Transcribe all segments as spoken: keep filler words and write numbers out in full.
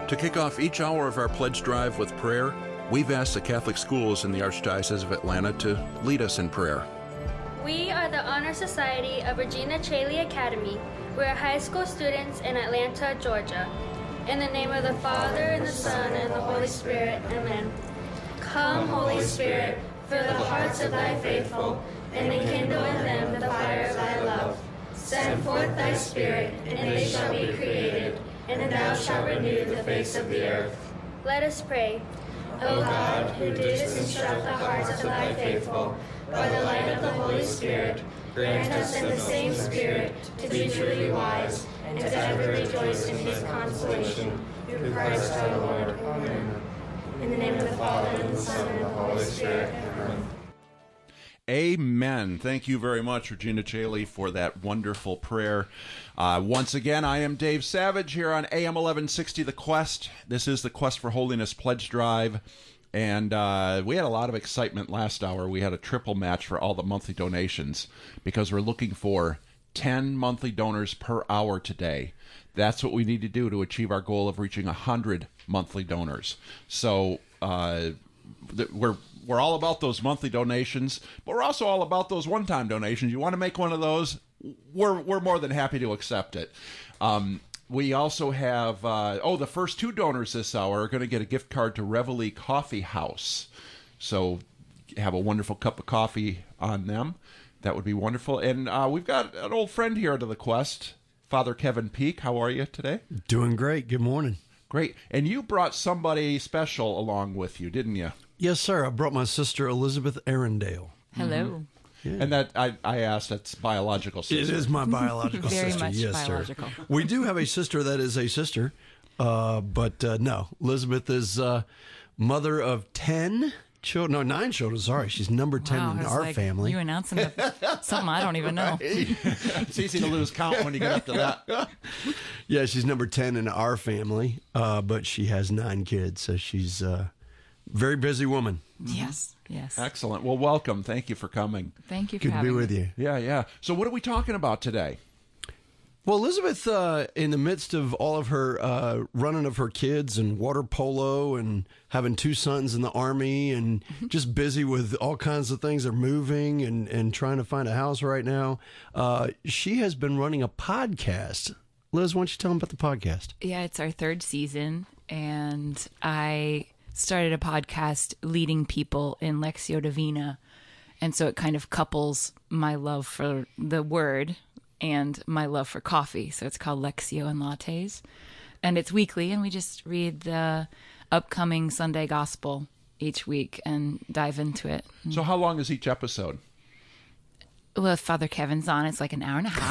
To kick off each hour of our pledge drive with prayer, we've asked the Catholic schools in the Archdiocese of Atlanta to lead us in prayer. We are the Honor Society of Regina Caeli Academy. We are high school students in Atlanta, Georgia. In the name of the Father, and the Son, and the Holy Spirit, amen. Come, Holy Spirit, fill the hearts of thy faithful, and enkindle in them the fire of thy love. Send forth thy Spirit, and they shall be created, and thou shalt renew the face of the earth. Let us pray. O God, who didst instruct the hearts of thy faithful, by the light of the Holy Spirit, grant us in the same Spirit to be truly wise, and to ever rejoice in his consolation. Through Christ our Lord. Amen. In the name of the Father, and the Son, and the Holy Spirit. Amen. Amen. Thank you very much, Regina Caeli, for that wonderful prayer. Uh, once again, I am Dave Savage here on A M eleven sixty The Quest. This is the Quest for Holiness Pledge Drive. And uh, we had a lot of excitement last hour. We had a triple match for all the monthly donations because we're looking for ten monthly donors per hour today. That's what we need to do to achieve our goal of reaching one hundred monthly donors. So uh, th- we're we're all about those monthly donations, but we're also all about those one-time donations. You want to make one of those, we're we're more than happy to accept it. Um, we also have, uh, oh, the first two donors this hour are going to get a gift card to Reveille Coffee House. So have a wonderful cup of coffee on them. That would be wonderful. And uh, we've got an old friend here to the Quest, Father Kevin Peak. How are you today? Doing great. Good morning. Great. And you brought somebody special along with you, didn't you? Yes, sir. I brought my sister, Elizabeth Arundale. Hello. Mm-hmm. Yeah. And that I, I asked, that's biological sister. It is my biological Very sister. much Yes, biological. sir. We do have a sister that is a sister, uh, but uh, no, Elizabeth is uh, mother of ten children. No, nine children. Sorry, she's number ten Wow, in it's our like family. You announcing the, something I don't even know. It's easy to lose count when you get up to that. Yeah, she's number ten in our family, uh, but she has nine kids, so she's a very busy woman. Yes, yes. Excellent. Well, welcome. Thank you for coming. Thank you for Good to having be with me. you. Yeah, yeah. So what are we talking about today? Well, Elizabeth, uh, in the midst of all of her uh, running of her kids and water polo and having two sons in the Army and just busy with all kinds of things, they're moving and, and trying to find a house right now, uh, she has been running a podcast. Liz, why don't you tell them about the podcast? Yeah, it's our third season, and I started a podcast leading people in Lectio Divina, and so it kind of couples my love for the word and my love for coffee. So it's called Lectio and Lattes, and it's weekly, and we just read the upcoming Sunday Gospel each week and dive into it. So how long is each episode? Well, if Father Kevin's on, it's like an hour and a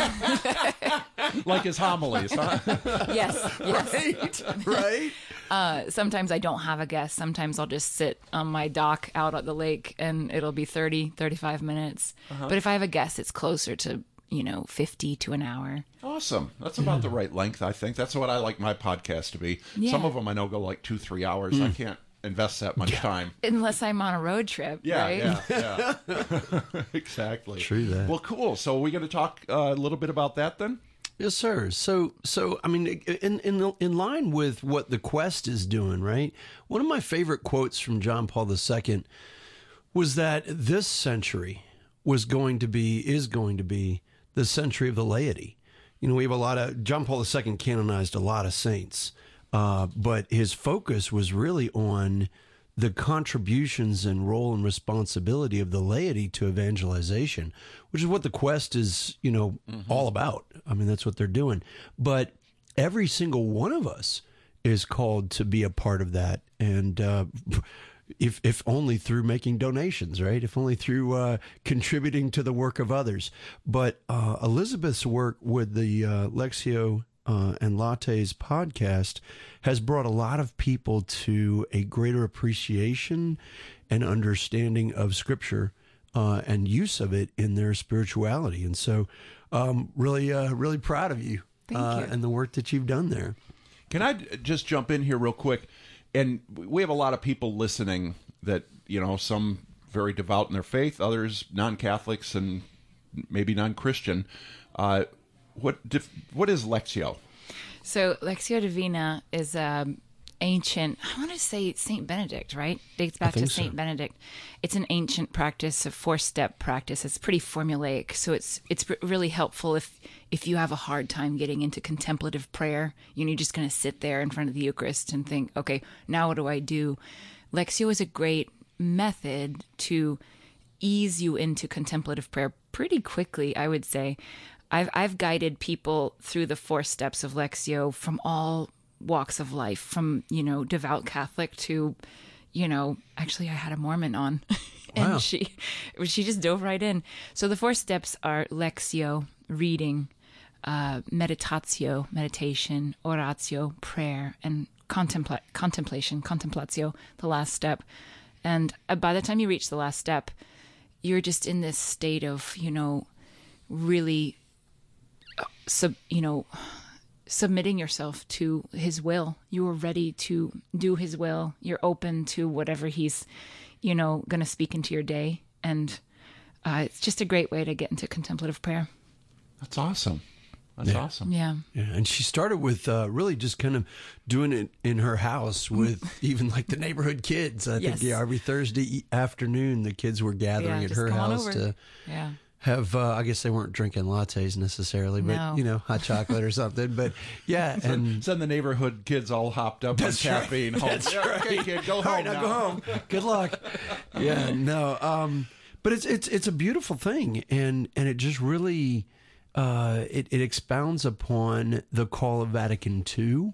half. Like his homilies, huh? Yes, yes. Right, right. Uh, sometimes I don't have a guest. Sometimes I'll just sit on my dock out at the lake and it'll be thirty, thirty-five minutes. Uh-huh. But if I have a guest, it's closer to, you know, fifty to an hour. Awesome. That's about the right length, I think. That's what I like my podcast to be. Yeah. Some of them I know go like two, three hours. I can't invest that much time. Unless I'm on a road trip, Yeah, right? yeah, yeah. Exactly. True that. Well, cool. So are we going to talk uh, a little bit about that then? Yes, sir. So, so I mean, in in in line with what the Quest is doing, right? One of my favorite quotes from John Paul the Second was that this century was going to be is going to be the century of the laity. You know, we have a lot of John Paul the Second canonized a lot of saints, uh, but his focus was really on the contributions and role and responsibility of the laity to evangelization, which is what the Quest is, you know, mm-hmm. all about. I mean, that's what they're doing. But every single one of us is called to be a part of that. And uh, if if only through making donations, right? If only through uh, contributing to the work of others. But uh, Elizabeth's work with the uh, Lectio Uh, and Lattes podcast has brought a lot of people to a greater appreciation and understanding of Scripture uh, and use of it in their spirituality. And so, um, really, uh, really proud of you, Thank uh, you and the work that you've done there. Can I just jump in here real quick? And we have a lot of people listening that, you know, some very devout in their faith, others non-Catholics and maybe non-Christian. Uh, what dif- what is Lectio? So Lectio Divina is um, ancient, I want to say Saint Benedict, right? Dates back to think Saint so. Benedict. It's an ancient practice, a four-step practice. It's pretty formulaic, so it's it's really helpful if if you have a hard time getting into contemplative prayer. You know, you're just going to sit there in front of the Eucharist and think, okay, now what do I do? Lectio is a great method to ease you into contemplative prayer pretty quickly, I would say. I've I've guided people through the four steps of Lectio from all walks of life, from, you know, devout Catholic to, you know, actually I had a Mormon on and Wow. she she just dove right in. So the four steps are Lectio, reading, uh, meditatio, meditation, oratio, prayer, and contempla- contemplation, contemplatio, the last step. And uh, by the time you reach the last step, you're just in this state of, you know, really, uh, sub, you know, submitting yourself to his will. You are ready to do his will. You're open to whatever he's, you know, going to speak into your day. And uh, it's just a great way to get into contemplative prayer. That's awesome. That's Yeah. awesome. Yeah. Yeah, and she started with uh, really just kind of doing it in her house with even like the neighborhood kids. I Yes. think yeah, every Thursday e- afternoon the kids were gathering Yeah, at just her come on house over. to Yeah. have. Uh, I guess they weren't drinking lattes necessarily, but No. you know, hot chocolate or something. But yeah, and Send the neighborhood kids all hopped up That's on right. caffeine home. That's Yeah, right. Okay, kid, go all home right, now now. go home. Good luck. Yeah, no. Um, but it's it's it's a beautiful thing, and and it just really uh, it it expounds upon the call of Vatican Two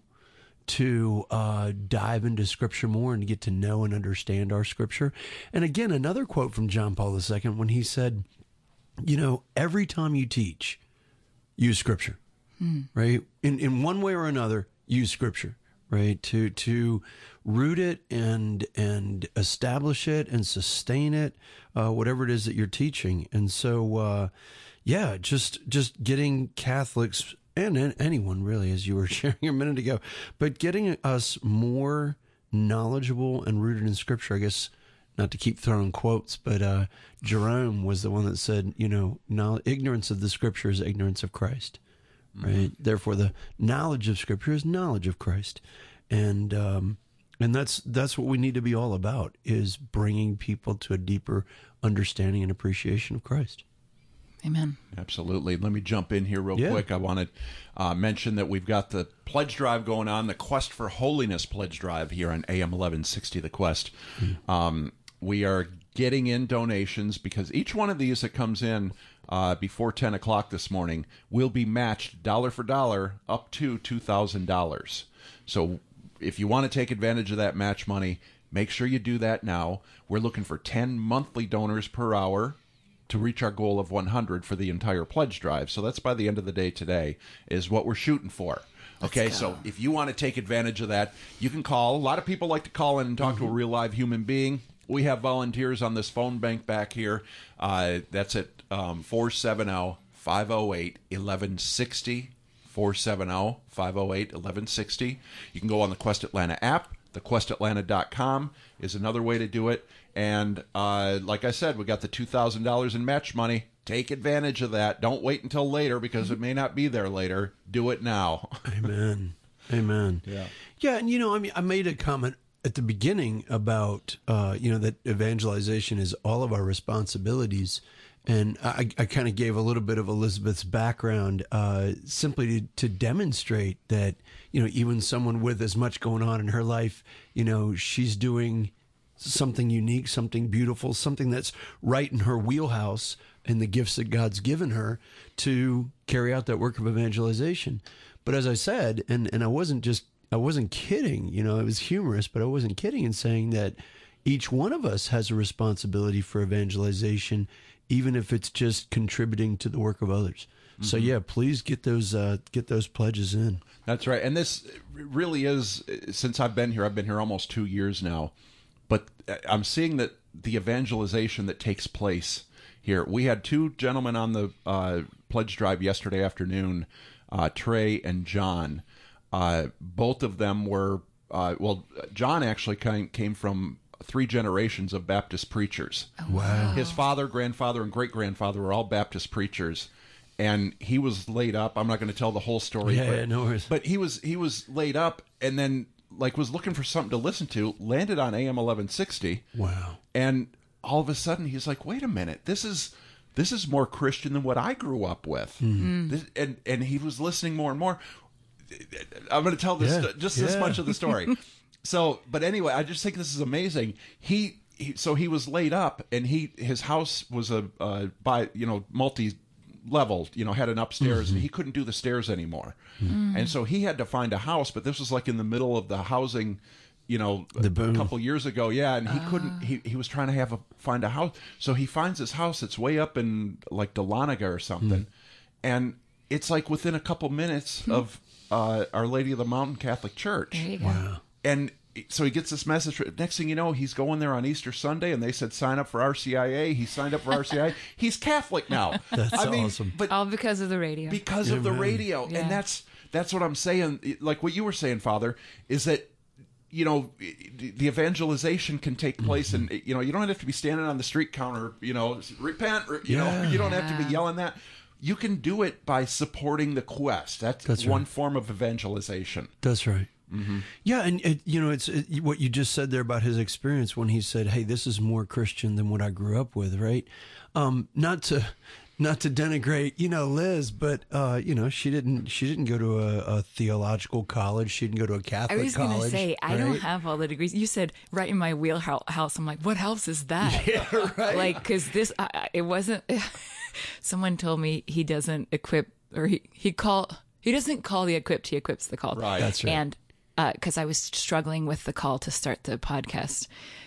to uh, dive into Scripture more and get to know and understand our Scripture. And again, another quote from John Paul the Second when he said, "You know, every time you teach, use Scripture, right? In in one way or another, use Scripture, right? To to root it and and establish it and sustain it, uh, whatever it is that you're teaching. And so, uh, yeah, just just getting Catholics and an- anyone really, as you were sharing a minute ago, but getting us more knowledgeable and rooted in Scripture. I guess not to keep throwing quotes, but uh, Jerome was the one that said, you know, knowledge, ignorance of the Scripture is ignorance of Christ, right? Therefore, the knowledge of Scripture is knowledge of Christ, and um, and that's that's what we need to be all about, is bringing people to a deeper understanding and appreciation of Christ. Amen. Absolutely. Let me jump in here real Yeah. quick. I want to uh, mention that we've got the pledge drive going on, the Quest for Holiness pledge drive here on A M eleven sixty The Quest. Um, we are getting in donations because each one of these that comes in uh, before ten o'clock this morning will be matched dollar for dollar up to two thousand dollars. So if you want to take advantage of that match money, make sure you do that now. We're looking for ten monthly donors per hour to reach our goal of one hundred for the entire pledge drive. So that's by the end of the day today is what we're shooting for. Okay, so if you want to take advantage of that, you can call. A lot of people like to call in and talk to a real live human being. We have volunteers on this phone bank back here. Uh, that's at um, four seven zero, five zero eight, one one six zero, four seven zero, five zero eight, one one six zero. You can go on the Quest Atlanta app. the quest atlanta dot com is another way to do it. And uh, like I said, we got the two thousand dollars in match money. Take advantage of that. Don't wait until later because it may not be there later. Do it now. Amen. Amen. Yeah. Yeah, and you know, I mean, I made a comment at the beginning about uh, you know, that evangelization is all of our responsibilities, and I, I kind of gave a little bit of Elizabeth's background uh, simply to, to demonstrate that, you know, even someone with as much going on in her life, you know, she's doing something unique, something beautiful, something that's right in her wheelhouse and the gifts that God's given her to carry out that work of evangelization. But as I said, and, and I wasn't just, I wasn't kidding, you know, it was humorous, but I wasn't kidding in saying that each one of us has a responsibility for evangelization, even if it's just contributing to the work of others. Mm-hmm. So yeah, please get those, uh, get those pledges in. That's right. And this really is, since I've been here, I've been here almost two years now. But I'm seeing that the evangelization that takes place here. We had two gentlemen on the uh, pledge drive yesterday afternoon, uh, Trey and John. Uh, both of them were, uh, well, John actually came, came from three generations of Baptist preachers. Wow. His father, grandfather, and great-grandfather were all Baptist preachers. and he was laid up. I'm not going to tell the whole story. Yeah, but, yeah, no worries. But he was he was laid up, and then like was looking for something to listen to. Landed on A M eleven sixty. Wow. And all of a sudden, he's like, "Wait a minute, this is this is more Christian than what I grew up with." Mm-hmm. This, and and he was listening more and more. I'm going to tell this Yeah, just this yeah. much of the story. So, but anyway, I just think this is amazing. He, he so he was laid up, and he his house was a uh, by you know multi level, you know, had an upstairs, Mm-hmm. and he couldn't do the stairs anymore, mm. and so he had to find a house. But this was like in the middle of the housing. You know, The a boom. couple years ago, yeah, and he couldn't. He, he was trying to have a find a house, so he finds this house that's way up in like Dahlonega or something, and it's like within a couple minutes of uh, Our Lady of the Mountain Catholic Church. There you go. Wow. And so he gets this message. Next thing you know, he's going there on Easter Sunday, and they said sign up for R C I A. He signed up for R C I A. He's Catholic now. That's I mean, awesome. But All because of the radio. because of the Amen. radio, Yeah. and that's that's what I'm saying. Like what you were saying, Father, is that. You know, the evangelization can take place, Mm-hmm. and you know, you don't have to be standing on the street counter. You know, repent. You Yeah. know, you don't have to be Yeah. yelling that. You can do it by supporting the quest. That's, That's one right. form of evangelization. That's right. Yeah, and it, you know, it's it, what you just said there about his experience when he said, "Hey, this is more Christian than what I grew up with." Right? Um, not to, not to denigrate, you know, Liz, but uh, you know, she didn't she didn't go to a, a theological college. She didn't go to a I Catholic was going to college. say, I don't right? have all the degrees. You said right in my wheelhouse. I'm like, what house is that? Yeah, right. Like, because this, I, I- it wasn't, someone told me he doesn't equip, or he, he call, he doesn't call the equipped, he equips the called. Right. That's right. And because I was struggling with the call to start the podcast.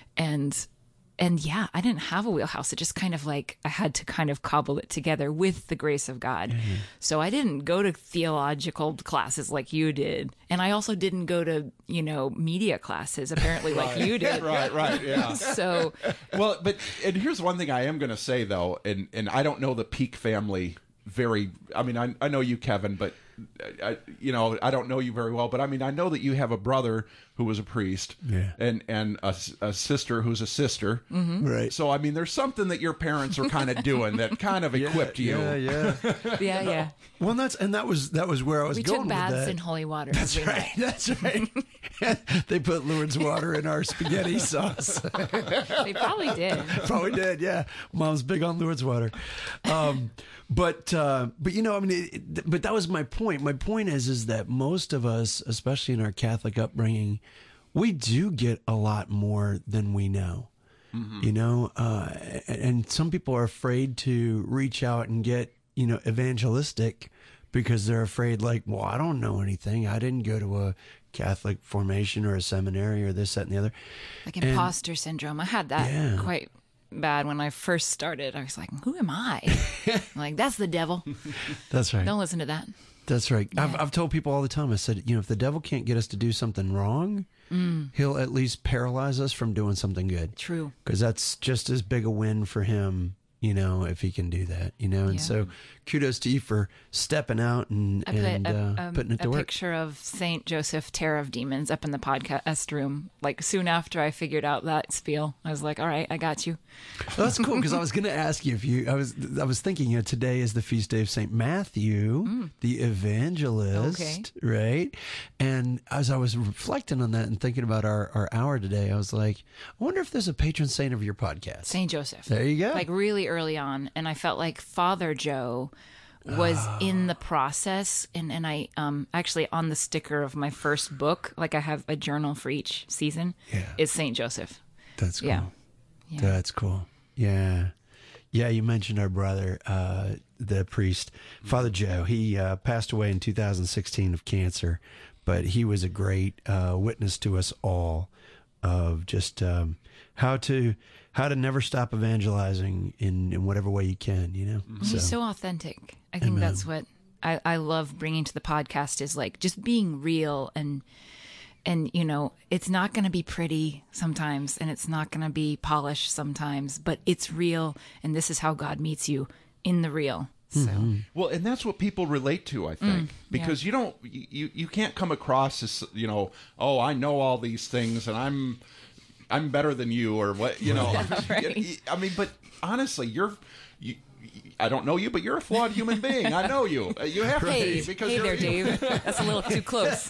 And and yeah, I didn't have a wheelhouse. It just kind of like I had to kind of cobble it together with the grace of God. Mm-hmm. So I didn't go to theological classes like you did. And I also didn't go to, you know, media classes apparently like you did. Right, right, yeah. So Well, but and here's one thing I am going to say though, and and I don't know the Peak family very. I mean, I I know you, Kevin, but I, you know, I don't know you very well. But I mean, I know that you have a brother who was a priest, Yeah. and and a, a sister who's a sister. Right. So I mean, there's something that your parents are kind of doing that kind of equipped you. Yeah, yeah. yeah, yeah. Well, and that's and that was that was where I was We going took with baths that. in holy water. That's every right. night. That's right. They put Lourdes water in our spaghetti sauce. They probably did. Probably did. Yeah, Mom's big on Lourdes water. Um, but uh, but you know, I mean, it, it, but that was my point. My point is is that most of us, especially in our Catholic upbringing, we do get a lot more than we know. You know, uh, and, and some people are afraid to reach out and get, you know, evangelistic because they're afraid, like, well, I don't know anything. I didn't go to a Catholic formation or a seminary or this, that, and the other. Like imposter syndrome. I had that Yeah. quite bad when I first started. I was like, who am I? I'm like, that's the devil. That's right. Don't listen to that. That's right. I've, I've told people all the time, I said, you know, if the devil can't get us to do something wrong, he'll at least paralyze us from doing something good. True. Because that's just as big a win for him, you know, if he can do that, you know. And Yeah. so kudos to you for stepping out and, I put and a, uh, um, putting it a to work. picture of Saint Joseph, Terror of Demons, up in the podcast room. Like soon after I figured out that spiel, I was like, all right, I got you. Well, that's cool because I was going to ask you if you. I was. I was thinking. You know, today is the feast day of Saint Matthew, the evangelist, Okay. right? And as I was reflecting on that and thinking about our, our hour today, I was like, I wonder if there's a patron saint of your podcast. Saint Joseph. There you go. Like really early on, and I felt like Father Joe was in the process, and and I um actually on the sticker of my first book, like I have a journal for each season, Yeah. is Saint Joseph. That's cool. Yeah. Yeah. That's cool. Yeah. Yeah, you mentioned our brother, uh, the priest, Father Joe. He uh, passed away in two thousand sixteen of cancer, but he was a great uh, witness to us all of just um, how to how to never stop evangelizing in, in whatever way you can, you know? He's so authentic. I think that's what I, I love bringing to the podcast is like just being real and and you know it's not going to be pretty sometimes and it's not going to be polished sometimes, but it's real, and this is how God meets you in the real. So Well, and that's what people relate to, I think, because you don't, you you can't come across as, you know, oh, I know all these things and I'm I'm better than you or what, you know. Right. I mean, but honestly, you're you, I don't know you, but you're a flawed human being. I know you. You have to Hey, be because hey you're, there, Dave. That's a little too close.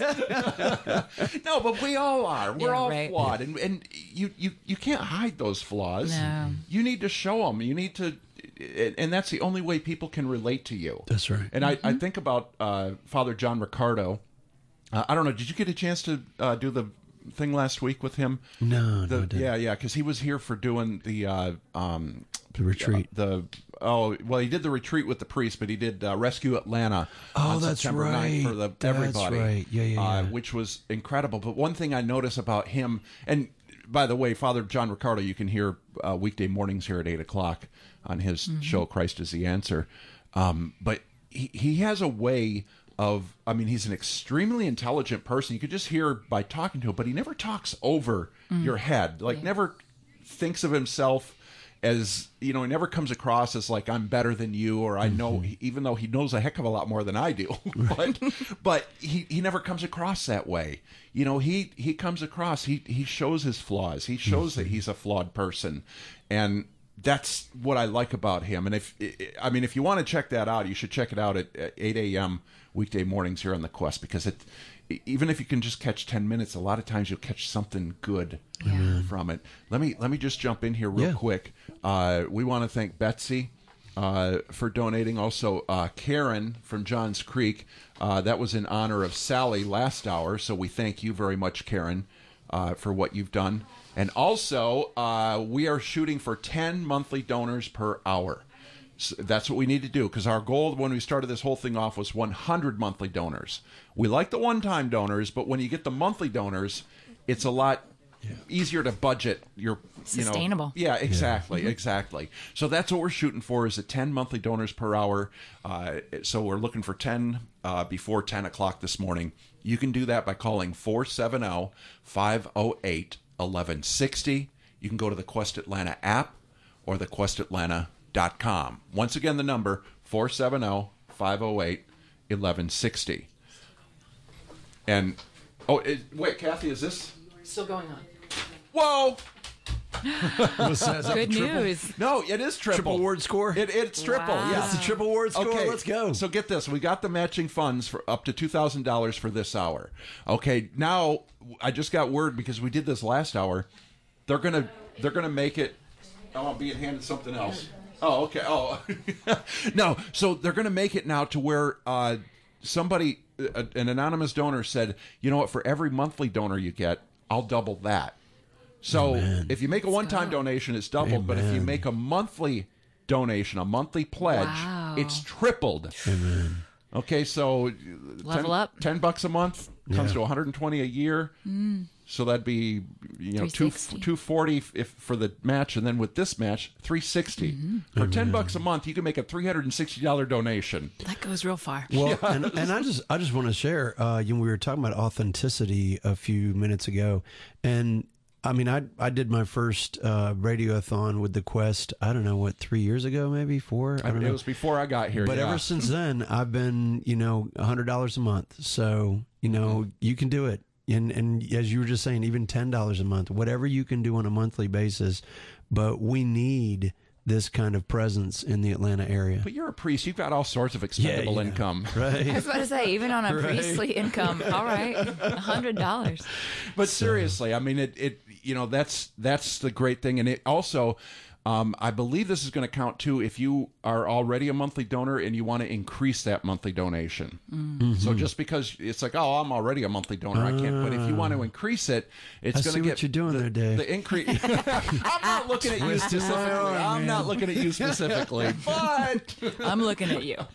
No, but we all are. We're Yeah, all right. flawed, and and you, you you can't hide those flaws. No. You need to show them. You need to, and that's the only way people can relate to you. That's right. And I, I think about uh, Father John Ricardo. Uh, I don't know. Did you get a chance to uh, do the thing last week with him? No, The, no, I didn't. yeah, yeah, because he was here for doing the uh, um, The retreat. the oh well, he did the retreat with the priest, but he did uh, Rescue Atlanta. Oh, on that's September ninth right. for the That's everybody. right. Yeah, yeah, Uh, yeah. which was incredible. But one thing I notice about him, and by the way, Father John Ricardo, you can hear uh, weekday mornings here at eight o'clock on his show "Christ is the Answer." Um, but he he has a way of, I mean, he's an extremely intelligent person. You could just hear by talking to him, but he never talks over your head. Like, never thinks of himself as, you know, he never comes across as like, I'm better than you, or I know, even though he knows a heck of a lot more than I do. but but he, he never comes across that way. You know, he, he comes across, he, he shows his flaws. He shows that he's a flawed person. And that's what I like about him. And if, I mean, if you want to check that out, you should check it out at eight a.m. weekday mornings here on The Quest, because it, even if you can just catch ten minutes, a lot of times you'll catch something good Yeah. from it. Let me let me just jump in here real Yeah. quick. Uh, we want to thank Betsy uh, for donating. Also, uh, Karen from Johns Creek. Uh, that was in honor of Sally last hour, so we thank you very much, Karen, uh, for what you've done. And also, uh, we are shooting for ten monthly donors per hour. So that's what we need to do, because our goal when we started this whole thing off was one hundred monthly donors. We like the one-time donors, but when you get the monthly donors, it's a lot easier to budget your, you know. Sustainable. Yeah, exactly, exactly. So that's what we're shooting for, is at ten monthly donors per hour. Uh, so we're looking for ten uh, before ten o'clock this morning. You can do that by calling four seven zero, five zero eight, eleven sixty. You can go to the Quest Atlanta app or the quest atlanta dot com. Once again, the number four seven zero, five zero eight, eleven sixty. And oh, it, wait, Kathy, is this Still going on. whoa? Good news. No, it is triple. Triple word score? It, it's triple. Wow. Yes, It's a triple word score. Okay, Let's go. So get this: we got the matching funds for up to two thousand dollars for this hour. Okay, now I just got word, because we did this last hour. They're gonna they're gonna make it. Oh, I'm being handed something else. Oh, okay. Oh, no. So they're gonna make it now to where uh, somebody, uh, an anonymous donor, said, you know what? For every monthly donor you get, I'll double that. So if you make a one-time donation, it's doubled. But if you Amen. make a monthly donation, a monthly pledge, Wow. it's tripled. Amen. Okay, so Level ten, up. ten bucks a month comes Yeah. to one hundred twenty a year. So that'd be, you know, two three sixty. two forty if for the match, and then with this match, three sixty for ten bucks a month. You can make a three hundred and sixty dollar donation. That goes real far. Well, and, and I just I just want to share. Uh, you know, we were talking about authenticity a few minutes ago, and I mean, I I did my first uh, radiothon with the Quest. I don't know what three years ago, maybe four. I don't It know. was before I got here, But yeah. ever since then, I've been, you know, a hundred dollars a month. So, you know, you can do it. And and as you were just saying, even ten dollars a month, whatever you can do on a monthly basis. But we need this kind of presence in the Atlanta area. But you're a priest. You've got all sorts of expendable yeah. income. I Right. was about to say, even on a priestly income, all right, a hundred dollars. But seriously, I mean, it, it, you know, that's that's the great thing, and it also, um, I believe this is going to count too if you are already a monthly donor and you want to increase that monthly donation. Mm-hmm. So just because it's like, oh, I'm already a monthly donor, I can't. But if you want to increase it, it's I going see to what get you're doing the, there, Dave. The increase. I'm not looking at you specifically. I'm not looking at you specifically, but. I'm looking at you.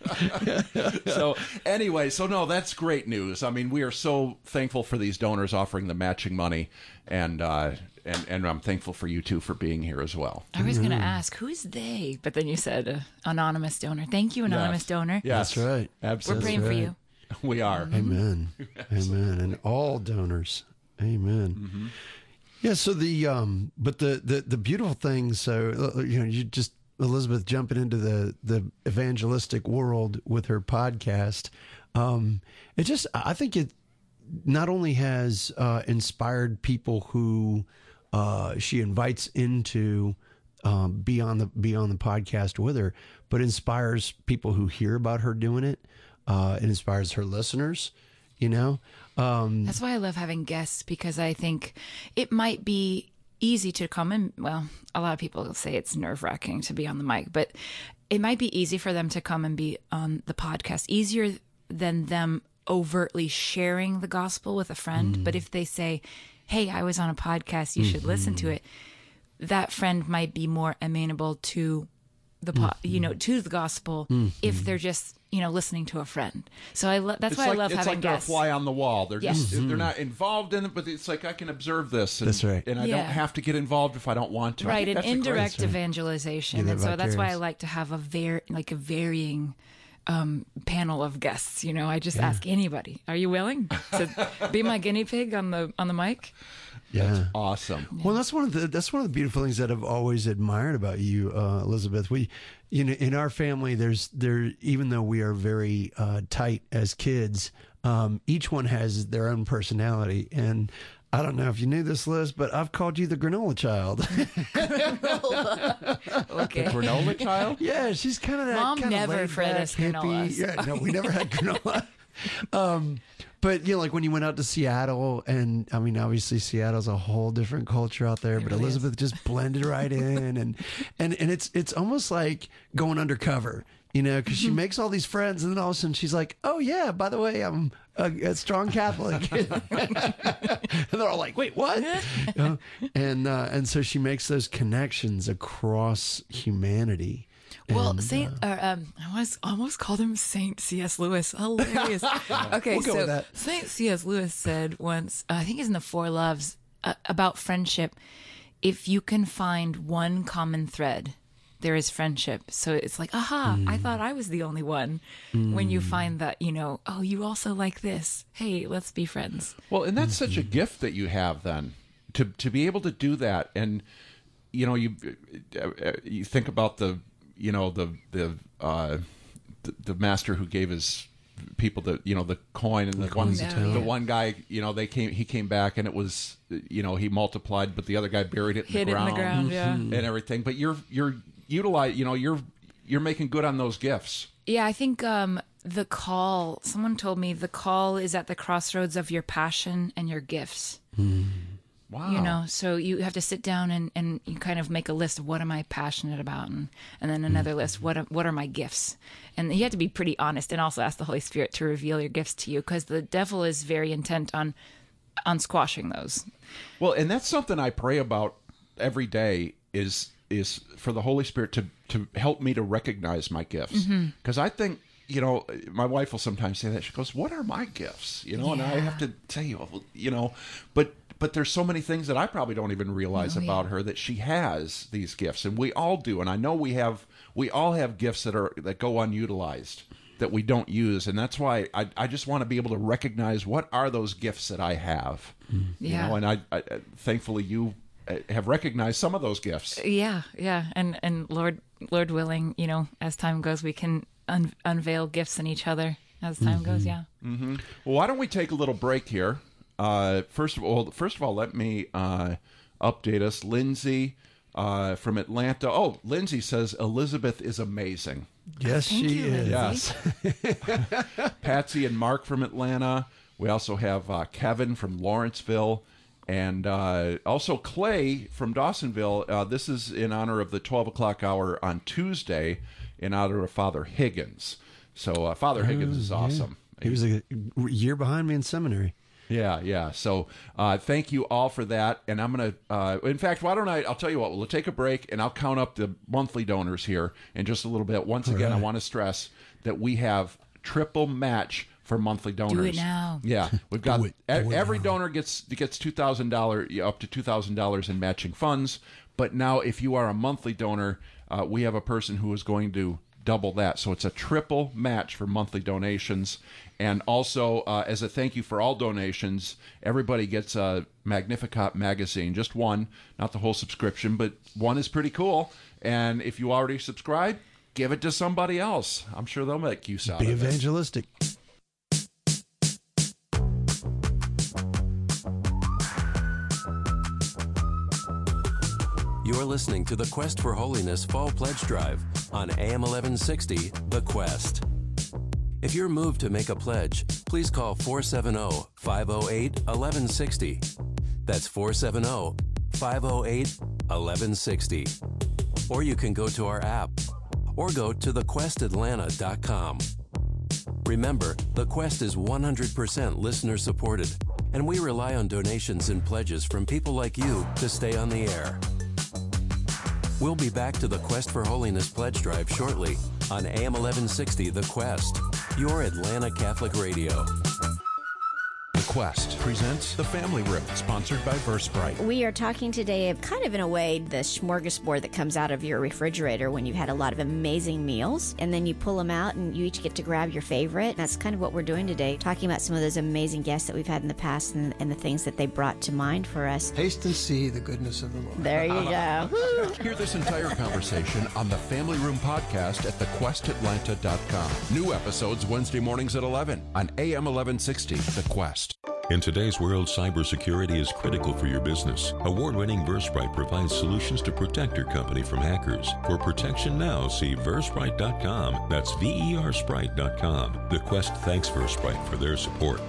So anyway, so no, that's great news. I mean, we are so thankful for these donors offering the matching money, and uh, and and I'm thankful for you two for being here as well. I was going to ask, who's they? But then you said uh, anonymous donor. Thank you, anonymous Yes. donor. Yes, That's right. We're Absolutely, praying for right. you. we are. Amen. Amen. And all donors. Amen. Mm-hmm. Yeah. So the um, but the the the beautiful thing. So uh, you know, you just Elizabeth jumping into the the evangelistic world with her podcast. Um, it just I think it not only has uh, inspired people who uh, she invites into um, be on the be on the podcast with her, but inspires people who hear about her doing it. Uh, it inspires her listeners, you know. Um, That's why I love having guests, because I think it might be easy to come in. Well, a lot of people say it's nerve wracking to be on the mic, but it might be easy for them to come and be on the podcast, easier than them overtly sharing the gospel with a friend. Mm. But if they say, hey, I was on a podcast, you mm-hmm. should listen to it, that friend might be more amenable to the po- mm-hmm. you know, to the gospel mm-hmm. if they're just, you know, listening to a friend. So I lo- that's it's why like, I love it's having like guests. They're a fly on the wall. They're yes. just Mm-hmm. they're not involved in it, but it's like I can observe this. And, that's right. And I yeah. don't have to get involved if I don't want to. Right, an an indirect evangelization, yeah, and so that's why I vicarious. like to have a very like a varying um, panel of guests. You know, I just Yeah. ask anybody, "Are you willing to be my guinea pig on the on the mic?" Yeah. That's awesome. Well, that's one of the that's one of the beautiful things that I've always admired about you, uh, Elizabeth. We, you know, in our family, there's there even though we are very uh, tight as kids, um, each one has their own personality. And I don't know if you knew this, Liz, but I've called you the granola child. Okay. The granola child? Yeah, she's kind of that. Mom kind never of fed us hippie. granolas. Yeah, no, we never had granola. Um, but you know, like when you went out to Seattle, and I mean, obviously Seattle's a whole different culture out there. It But really Elizabeth is. just blended right in, and and and it's it's almost like going undercover, you know, because she makes all these friends, and then all of a sudden she's like, "Oh yeah, by the way, I'm a, a strong Catholic," and they're all like, "Wait, what?" You know? And uh, and so she makes those connections across humanity. Well, And, Saint, uh, um, I was almost called him Saint C S. Lewis. Hilarious. Okay, We'll go so with that. Saint C S. Lewis said once, uh, I think it's in the Four Loves, uh, about friendship. If you can find one common thread, there is friendship. So it's like, aha, Mm. I thought I was the only one. When you find that, you know, oh, you also like this. Hey, let's be friends. Well, and that's such a gift that you have then to to be able to do that. And you know, you uh, you think about the you know the the uh, the, the master who gave his people the you know the coin, and the, one coins of the talent. one guy, you know, they came he came back and it was, you know, he multiplied, but the other guy buried it in Hid the it in ground, the ground, yeah. and everything. But you're you're utilize you know you're you're making good on those gifts. Yeah, I think um, the call, someone told me the call is at the crossroads of your passion and your gifts. Wow. You know, so you have to sit down and, and you kind of make a list of what am I passionate about, and, and then another list, what are, what are my gifts? And you have to be pretty honest and also ask the Holy Spirit to reveal your gifts to you, because the devil is very intent on on squashing those. Well, and that's something I pray about every day is is for the Holy Spirit to to help me to recognize my gifts, because I think, you know, my wife will sometimes say that. She goes, "What are my gifts?" You know, and I Yeah. have to say, well, you know, but but there's so many things that I probably don't even realize Oh, about yeah. her, that she has these gifts, and we all do. And I know we have we all have gifts that are that go unutilized, that we don't use, and that's why I I just want to be able to recognize what are those gifts that I have. You Yeah. know, and I, I thankfully you have recognized some of those gifts. Yeah, yeah, and and Lord Lord willing, you know, as time goes, we can un- unveil gifts in each other as time goes. Yeah. Well, why don't we take a little break here? Uh, first of all, first of all, let me uh, update us. Lindsay uh, from Atlanta. Oh, Lindsay says Elizabeth is amazing. Yes, Thank she you, is. Lindsay. Yes. Patsy and Mark from Atlanta. We also have uh, Kevin from Lawrenceville. And uh, also Clay from Dawsonville. Uh, this is in honor of the twelve o'clock hour on Tuesday, in honor of Father Higgins. So uh, Father Higgins is awesome. He was a year behind me in seminary. Yeah, yeah. So uh, thank you all for that. And I'm going to, uh, in fact, why don't I, I'll tell you what, we'll take a break and I'll count up the monthly donors here in just a little bit. Once again, I want to stress that we have triple match for monthly donors. it now. Yeah, we've got Do it. e- Do it every now. donor gets gets two thousand dollars, up to two thousand dollars in matching funds. But now, if you are a monthly donor, uh, we have a person who is going to double that. So it's a triple match for monthly donations. And also, uh, as a thank you for all donations, everybody gets a Magnificat magazine, just one, not the whole subscription, but one is pretty cool. And if you already subscribe, give it to somebody else. I'm sure they'll make use out Be of it. evangelistic. You're listening to the Quest for Holiness Fall Pledge Drive, on A M eleven sixty, The Quest. If you're moved to make a pledge, please call four seven zero, five zero eight, one one six zero. That's four seven zero, five zero eight, one one six zero. Or you can go to our app or go to the quest atlanta dot com. Remember, The Quest is one hundred percent listener supported, and we rely on donations and pledges from people like you to stay on the air. We'll be back to the Quest for Holiness Pledge Drive shortly on A M eleven sixty The Quest, your Atlanta Catholic radio. The Quest presents The Family Room, sponsored by Versprite. We are talking today of kind of, in a way, the smorgasbord that comes out of your refrigerator when you've had a lot of amazing meals, and then you pull them out and you each get to grab your favorite. That's kind of what we're doing today, talking about some of those amazing guests that we've had in the past and, and the things that they brought to mind for us. Taste and see the goodness of the Lord. There you go. Hear this entire conversation on the Family Room podcast at the quest atlanta dot com. New episodes Wednesday mornings at eleven on A M eleven sixty, The Quest. In today's world, cybersecurity is critical for your business. Award-winning Versprite provides solutions to protect your company from hackers. For protection now, see versprite dot com. That's V E R sprite dot com. The Quest thanks Versprite for their support.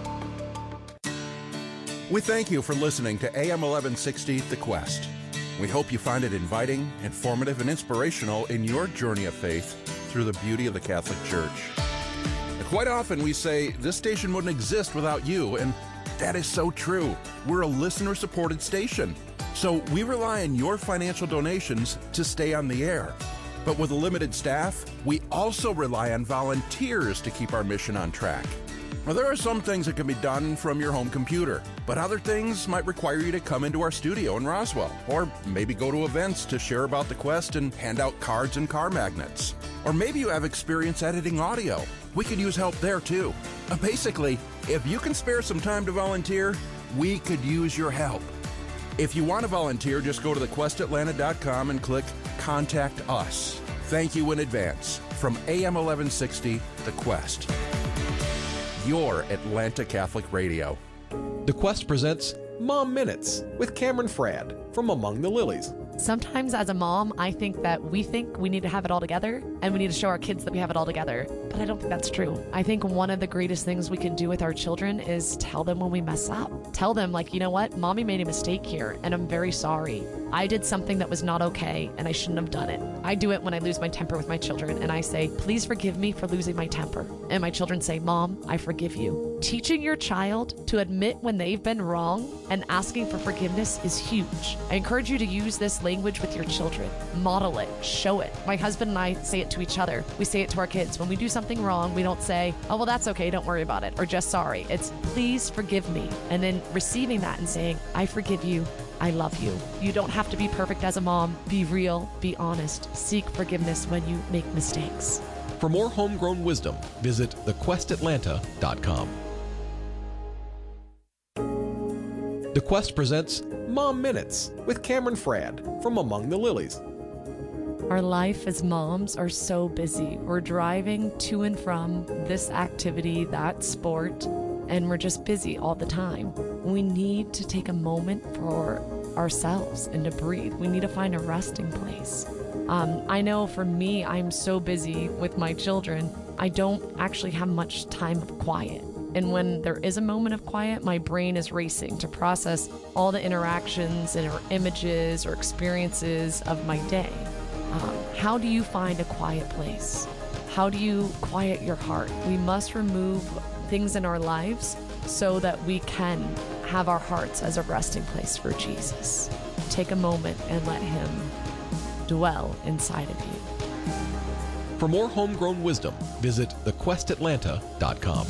We thank you for listening to A M eleven sixty, The Quest. We hope you find it inviting, informative, and inspirational in your journey of faith through the beauty of the Catholic Church. And quite often we say, this station wouldn't exist without you, and that is so true. We're a listener-supported station, so we rely on your financial donations to stay on the air. But with a limited staff, we also rely on volunteers to keep our mission on track. Now, there are some things that can be done from your home computer, but other things might require you to come into our studio in Roswell, or maybe go to events to share about the Quest and hand out cards and car magnets. Or maybe you have experience editing audio. We could use help there too. Uh, basically, if you can spare some time to volunteer, we could use your help. If you want to volunteer, just go to the quest atlanta dot com and click Contact Us. Thank you in advance. From A M eleven sixty, The Quest, your Atlanta Catholic Radio. The Quest presents Mom Minutes with Cameron Fradd from Among the Lilies. Sometimes as a mom, I think that we think we need to have it all together and we need to show our kids that we have it all together. But I don't think that's true. I think one of the greatest things we can do with our children is tell them when we mess up. Tell them, like, you know what? Mommy made a mistake here and I'm very sorry. I did something that was not okay and I shouldn't have done it. I do it when I lose my temper with my children and I say, please forgive me for losing my temper. And my children say, Mom, I forgive you. Teaching your child to admit when they've been wrong and asking for forgiveness is huge. I encourage you to use this language with your children. Model it. Show it. My husband and I say it to each other. We say it to our kids. When we do something wrong, we don't say, oh, well, that's okay, don't worry about it, or just sorry. It's please forgive me. And then receiving that and saying, I forgive you. I love you. You don't have to be perfect as a mom. Be real. Be honest. Seek forgiveness when you make mistakes. For more homegrown wisdom, visit the quest atlanta dot com. The Quest presents Mom Minutes with Cameron Fradd from Among the Lilies. Our life as moms are so busy. We're driving to and from this activity, that sport, and we're just busy all the time. We need to take a moment for ourselves and to breathe. We need to find a resting place. Um, I know for me, I'm so busy with my children, I don't actually have much time of quiet. And when there is a moment of quiet, my brain is racing to process all the interactions and or images or experiences of my day. Um, how do you find a quiet place? How do you quiet your heart? We must remove things in our lives so that we can have our hearts as a resting place for Jesus. Take a moment and let Him dwell inside of you. For more homegrown wisdom, visit the quest atlanta dot com.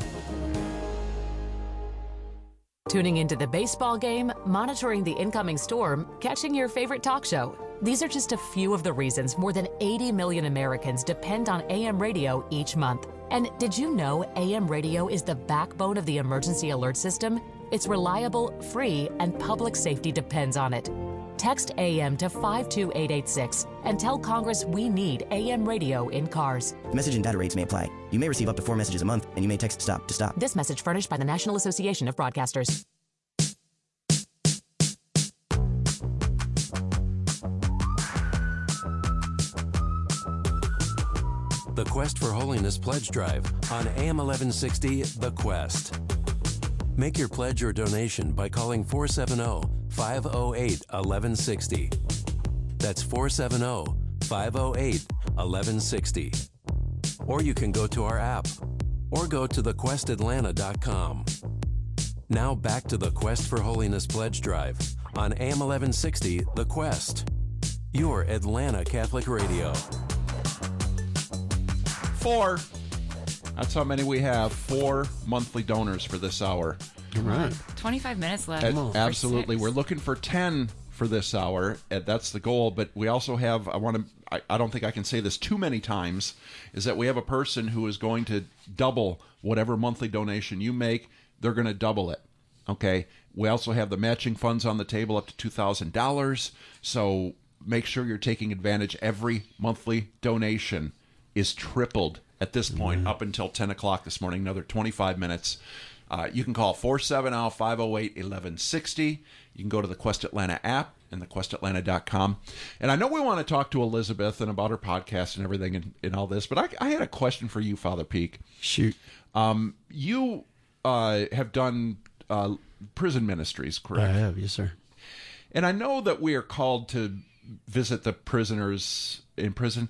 Tuning into the baseball game, monitoring the incoming storm, catching your favorite talk show. These are just a few of the reasons more than eighty million Americans depend on A M radio each month. And did you know A M radio is the backbone of the emergency alert system? It's reliable, free, and public safety depends on it. Text A M to five two eight eight six and tell Congress we need A M radio in cars. Message and data rates may apply. You may receive up to four messages a month, and you may text STOP to stop. This message furnished by the National Association of Broadcasters. Quest for Holiness Pledge Drive on A M eleven sixty The Quest. Make your pledge or donation by calling four seven zero, five zero eight, one one six zero. That's four seven zero, five zero eight, one one six zero. Or you can go to our app or go to the quest atlanta dot com. Now back to the Quest for Holiness Pledge Drive on A M eleven sixty The Quest, your Atlanta Catholic radio. Four. That's how many we have. Four monthly donors for this hour. All right. twenty-five minutes left. And for absolutely. six. We're looking for ten for this hour, and that's the goal. But we also have, I want to, I, I don't think I can say this too many times, is that we have a person who is going to double whatever monthly donation you make. They're going to double it. Okay. We also have the matching funds on the table up to two thousand dollars. So make sure you're taking advantage. Every monthly donation is tripled at this point, mm-hmm. up until ten o'clock this morning, another twenty-five minutes. Uh, you can call four seven zero, five zero eight, one one six zero. You can go to the Quest Atlanta app and the quest atlanta dot com. And I know we want to talk to Elizabeth and about her podcast and everything and, and all this, but I, I had a question for you, Father Peak. Shoot. Um, you uh, have done uh, prison ministries, correct? I have, yes, sir. And I know that we are called to visit the prisoners in prison.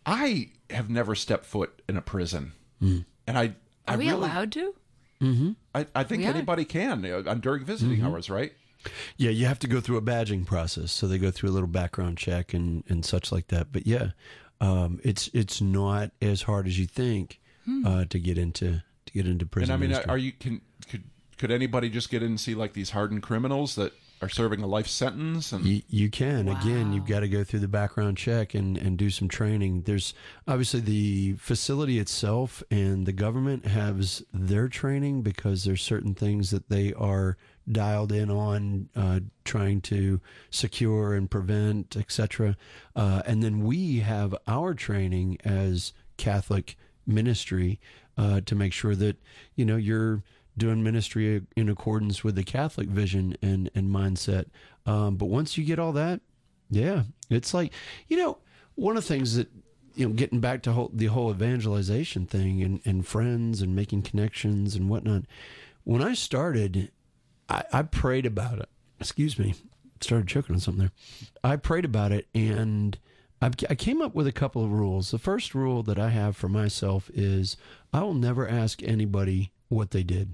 I have never stepped foot in a prison. Mm. And I, I Are we really, allowed to? Mm-hmm. I, I think We are. anybody can uh, during visiting Mm-hmm. hours, right? Yeah, you have to go through a badging process, so they go through a little background check and, and such like that. But yeah, um, it's it's not as hard as you think Hmm. uh, to get into to get into prison. And I mean, ministry. are you can could could anybody just get in and see like these hardened criminals that are serving a life sentence? And You, you can. Wow. Again, you've got to go through the background check and, and do some training. There's obviously the facility itself and the government has their training because there's certain things that they are dialed in on, uh, trying to secure and prevent, et cetera. Uh, and then we have our training as Catholic ministry uh, to make sure that, you know, you're doing ministry in accordance with the Catholic vision and, and mindset. Um, but once you get all that, yeah, it's like, you know, one of the things that, you know, getting back to whole, the whole evangelization thing and, and friends and making connections and whatnot. When I started, I, I prayed about it. Excuse me. Started choking on something there. I prayed about it and I've, I came up with a couple of rules. The first rule that I have for myself is I will never ask anybody what they did.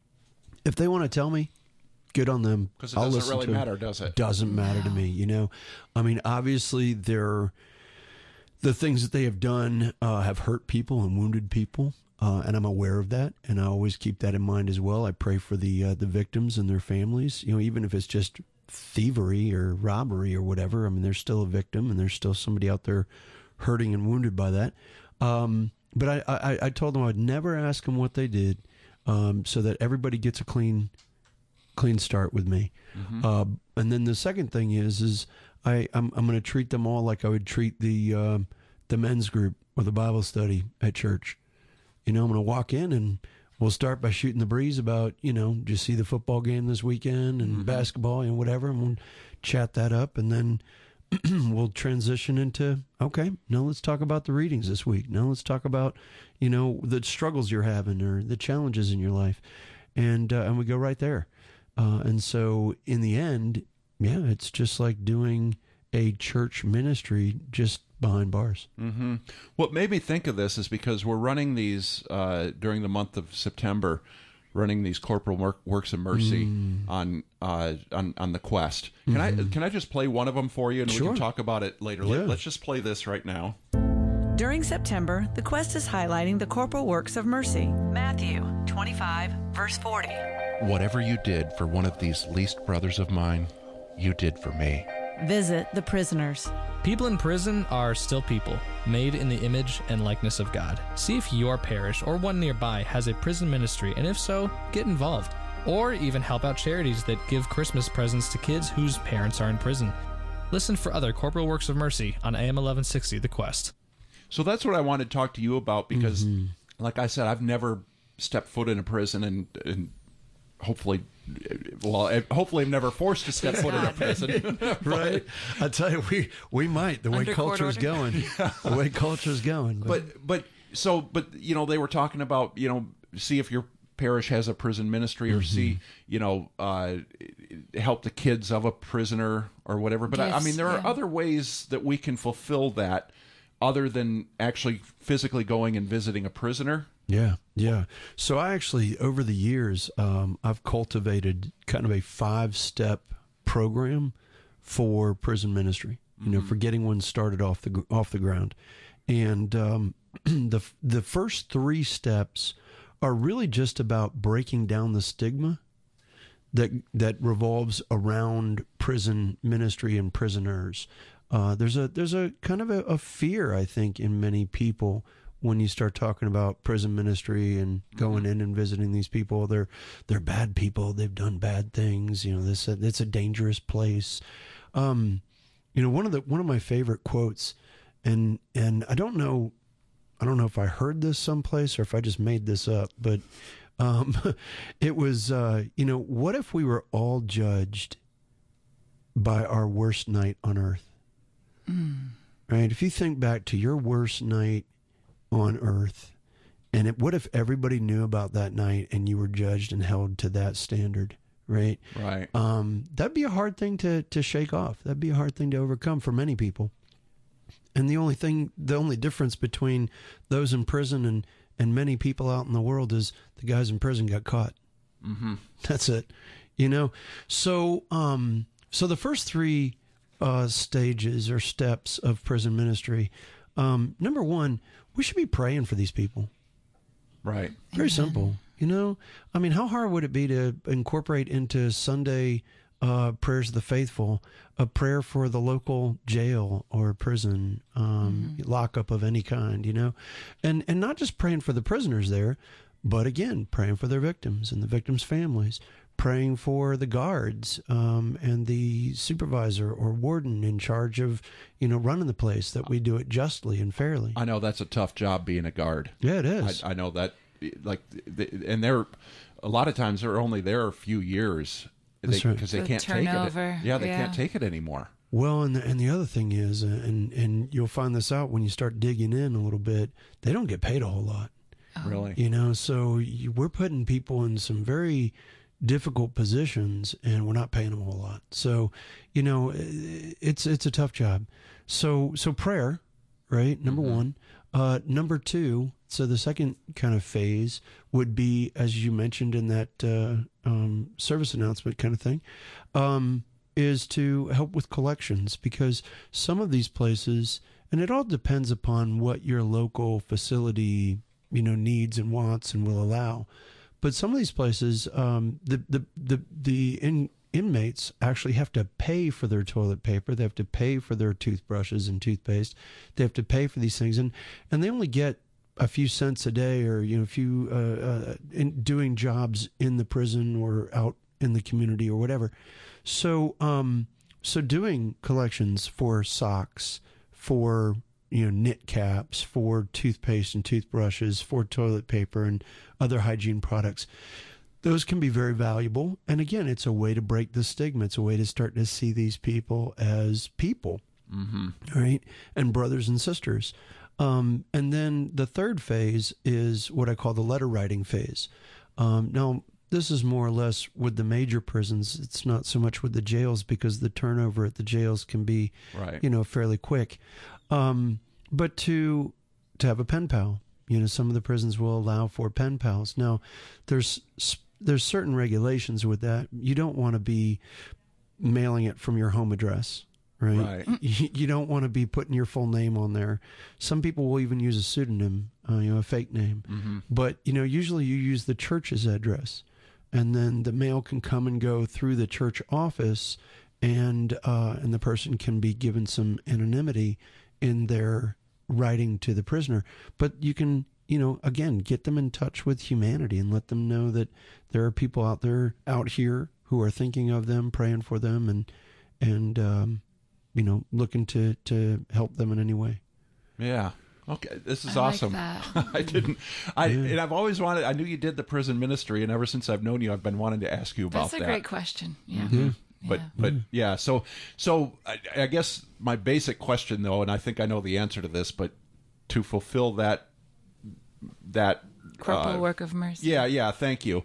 If they want to tell me, good on them. because it I'll doesn't listen really to matter, it. does it? Doesn't matter to me, you know. I mean, obviously, they're, the things that they have done uh, have hurt people and wounded people, uh, and I'm aware of that, and I always keep that in mind as well. I pray for the uh, the victims and their families. You know, even if it's just thievery or robbery or whatever. I mean, there's still a victim, and there's still somebody out there hurting and wounded by that. Um, but I, I, I told them I'd never ask them what they did. Um, so that everybody gets a clean, clean start with me. Mm-hmm. Uh, and then the second thing is, is I, I'm, I'm going to treat them all like I would treat the, uh, the men's group or the Bible study at church. You know, I'm going to walk in and we'll start by shooting the breeze about, you know, did you see the football game this weekend and mm-hmm. basketball and whatever, and we'll chat that up, and then we'll transition into, okay, now let's talk about the readings this week. Now let's talk about, you know, the struggles you're having or the challenges in your life. And, uh, and we go right there. Uh, and so in the end, yeah, it's just like doing a church ministry just behind bars. Mm-hmm. What made me think of this is because we're running these uh, during the month of September, running these corporal work, works of mercy mm. on uh, on on the Quest. Can mm-hmm. I can I just play one of them for you, and sure. we can talk about it later. Yeah. Let, let's just play this right now. During September, the Quest is highlighting the corporal works of mercy. Matthew twenty-five, verse forty. Whatever you did for one of these least brothers of mine, you did for me. Visit the prisoners. People in prison are still people, made in the image and likeness of God. See if your parish or one nearby has a prison ministry, and if so, get involved. Or even help out charities that give Christmas presents to kids whose parents are in prison. Listen for other corporal works of mercy on A M eleven sixty The Quest. So that's what I wanted to talk to you about because, mm-hmm. like I said, I've never stepped foot in a prison, and, and hopefully... Well, hopefully I'm never forced to step foot in a prison. Right? I tell you, we we might, the way culture's going. Yeah. The way culture's going. But. but but so, but you know, they were talking about, you know, see if your parish has a prison ministry, or mm-hmm. see, you know, uh, help the kids of a prisoner or whatever. But I, I mean, there yeah. are other ways that we can fulfill that other than actually physically going and visiting a prisoner. Yeah, yeah. So I actually, over the years, um, I've cultivated kind of a five-step program for prison ministry. You mm-hmm. know, for getting one started off the off the ground, and um, the the first three steps are really just about breaking down the stigma that that revolves around prison ministry and prisoners. Uh, there's a there's a kind of a, a fear, I think, in many people when you start talking about prison ministry and going in and visiting these people. They're they're bad people. They've done bad things. You know, this it's a dangerous place. Um, you know, one of the one of my favorite quotes, and and I don't know. I don't know if I heard this someplace or if I just made this up, but um, it was, uh, you know, what if we were all judged by our worst night on earth? Mm. Right? If you think back to your worst night on earth, and it, what if everybody knew about that night and you were judged and held to that standard? Right? Right. Um, that'd be a hard thing to, to shake off. That'd be a hard thing to overcome for many people. And the only thing, the only difference between those in prison and, and many people out in the world is the guys in prison got caught. Mm-hmm. That's it. You know? So, um, so the first three uh, stages or steps of prison ministry, um, number one, we should be praying for these people. Right. Very simple. You know? I mean, how hard would it be to incorporate into Sunday Uh, prayers of the faithful, a prayer for the local jail or prison, um, mm-hmm. lockup of any kind, you know, and and not just praying for the prisoners there, but again, praying for their victims and the victims' families, praying for the guards um, and the supervisor or warden in charge of, you know, running the place, that we do it justly and fairly. I know that's a tough job, being a guard. Yeah, it is. I, I know that, like, and they're a lot of times they're only there a few years. Because they, right. they the can't turnover. take it. Yeah, they yeah. can't take it anymore. Well, and the, and the other thing is, uh, and and you'll find this out when you start digging in a little bit, they don't get paid a whole lot. Oh. Really? You know, so you, we're putting people in some very difficult positions, and we're not paying them a whole lot. So, you know, it's it's a tough job. So so prayer, right? Number mm-hmm. one. Uh, number two, so the second kind of phase would be, as you mentioned in that uh, um, service announcement kind of thing, um, is to help with collections, because some of these places, and it all depends upon what your local facility, you know, needs and wants and will allow. But some of these places, um, the the the the in, inmates actually have to pay for their toilet paper. They have to pay for their toothbrushes and toothpaste. They have to pay for these things, and and they only get a few cents a day, or you know, a few uh, uh, in doing jobs in the prison or out in the community or whatever. So, um, so doing collections for socks, for you know, knit caps, for toothpaste and toothbrushes, for toilet paper and other hygiene products, those can be very valuable. And again, it's a way to break the stigma. It's a way to start to see these people as people, mm-hmm. right? And brothers and sisters. Um, and then the third phase is what I call the letter writing phase. Um, now, this is more or less with the major prisons. It's not so much with the jails, because the turnover at the jails can be, right. you know, fairly quick. Um, but to to have a pen pal. You know, some of the prisons will allow for pen pals. Now, there's there's certain regulations with that. You don't want to be mailing it from your home address, right? Right. You, you don't want to be putting your full name on there. Some people will even use a pseudonym, uh, you know, a fake name. Mm-hmm. But, you know, usually you use the church's address, and then the mail can come and go through the church office, and uh, and the person can be given some anonymity in their writing to the prisoner. But you can, you know, again, get them in touch with humanity and let them know that there are people out there, out here, who are thinking of them, praying for them, and and um, you know, looking to to help them in any way. Yeah. Okay, this is I awesome. Like that. I didn't, I Yeah. and I've always wanted. I knew you did the prison ministry, and ever since I've known you, I've been wanting to ask you about That's a that. great question. Yeah. Mhm. Yeah. But Yeah. but yeah, so so I, I guess my basic question though, and I think I know the answer to this, but to fulfill that that Corporal uh, work of mercy. Yeah, yeah. Thank you.